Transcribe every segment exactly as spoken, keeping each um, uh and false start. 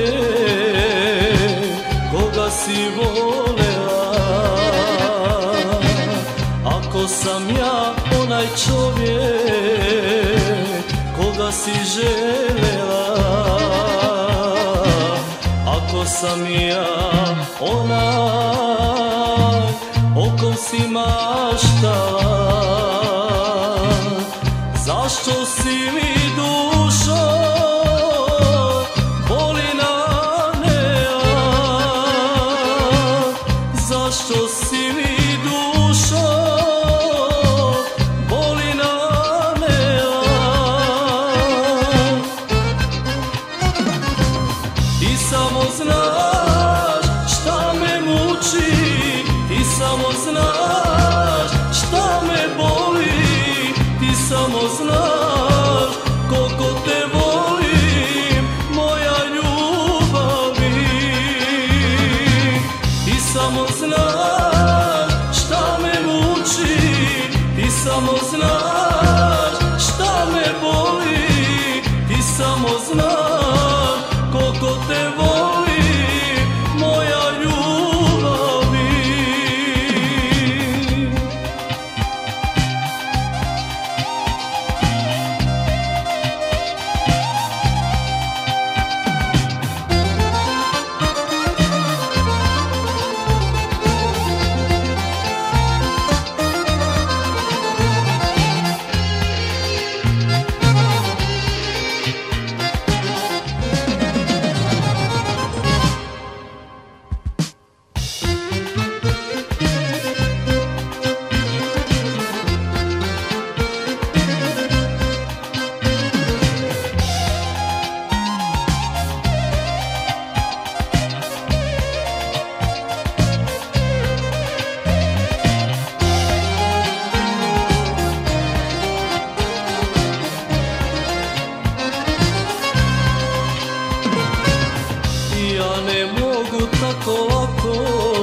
koga si volela. Ako sam ja onaj čovjek koga si želela, ako sam ja onaj o kom si maštala, zašto si mi dušo boli nanela, zašto si mi dušo boli nanela. Ti samo znaš šta me muči, ti samo znaš šta me boli, ti samo znaš koliko te volim, moja ljubavi. Ti samo znaš šta me muči, ti samo znaš šta me boli, ti samo znaš koliko te volim, moja ljubavi. Ne mogu tako lako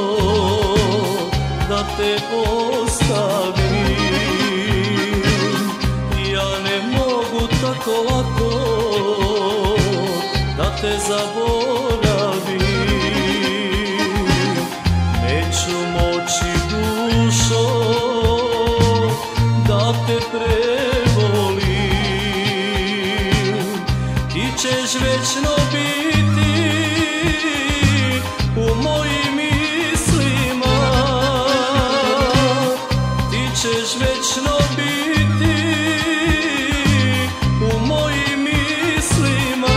da te ostavim, ja ne mogu tako lako da te zaboravim. Neću moći dušo da te prevolim, ti ćeš vječno biti u mojim mislima, ti ćeš vječno biti u mojim mislima.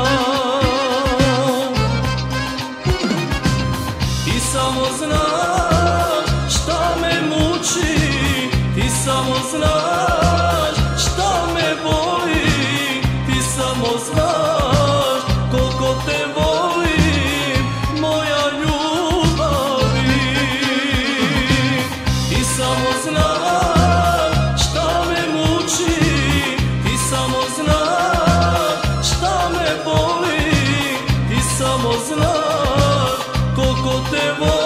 Ti samo znaš šta me muči, ti samo znaš šta me boli, ti samo znaš koliko te volim, moja ljubavi. Ti samo znaš šta me muči, ti samo znaš šta me boli, ti samo znaš koliko te volim.